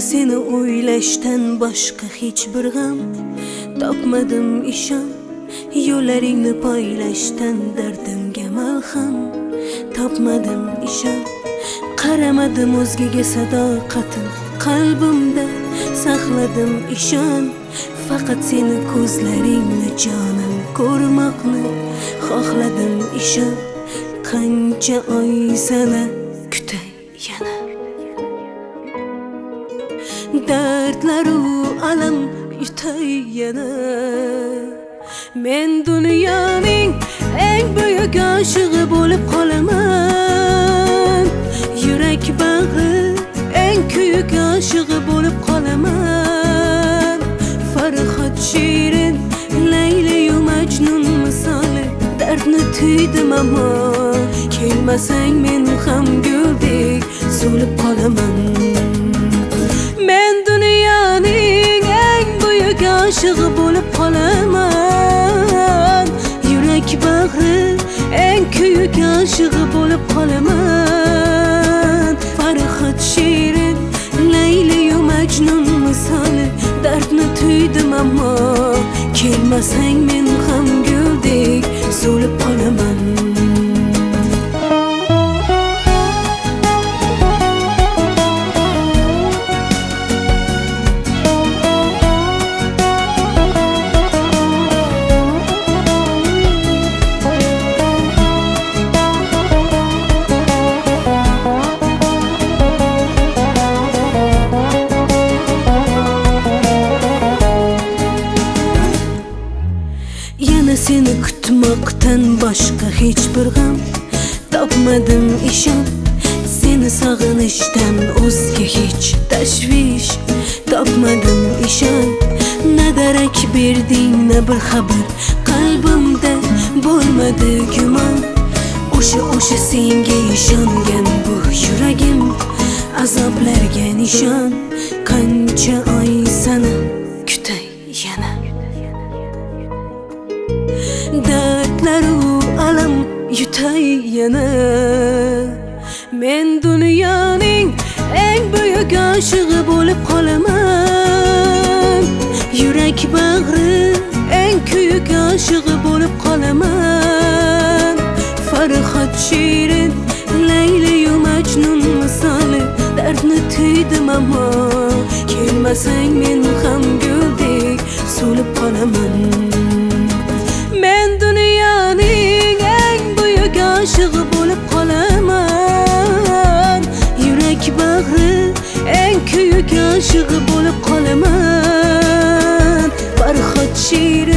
seni o'ylashdan boshqa hech bir g'am topmadim ishon. Yo'llaringni poylashdan dardimga malham topmadim ishon. Qaramadim o'zgaga sadoqatim, qalbimda saqladim ishon. Faqat seni ko'zlaringni jonim ko'rmoqni xohladim ishon. Qancha oy sana kutay yana, dardlaru alam yutay yana. Men dunyoning eng buyuk oshig'i bo'lib qolaman. Yurak bag'i eng kuyuk oshig'i bo'lib qolaman. Farhod shirin Layla-yu Majnun misoli dardni tuydim ammo kelmasang men ham guldek so'lib qolaman. Men dunyoning eng buyuk oshig'i bo'lib qolaman. Yurak bag'i eng kuyuk oshig'i bo'lib qolaman. Farhod shirin Layla-yu Majnun misoli dardni tuydim ammo kelmasang men ham guldek so'lib qolaman. Seni kutmoqdan boshqa hech bir g'am topmadim ishon. Seni sog'inishdan o'zga hech tashvish topmadim ishon. Na darak berding na bir xabar, qalbimda bo'lmadi gumon. O'sha senga ishongan bu yuragim azoblarga nishon. Qancha oy sana kutay yana, dardlaru alam yutay yana. Men dunyoning eng buyuk oshig'i bo'lib qolaman. Yurak bag'i eng kuyuk oshig'i bo'lib qolaman. Farhod shirin Layla-yu Majnun misoli dardni tuydim ammo kelmasang men ham guldek so'lib qolaman. Men dunyoning eng buyuk oshig'i bo'lib qolaman. Yurak bag'i eng kuyuk oshig'i bo'lib qolaman. Farhod shirin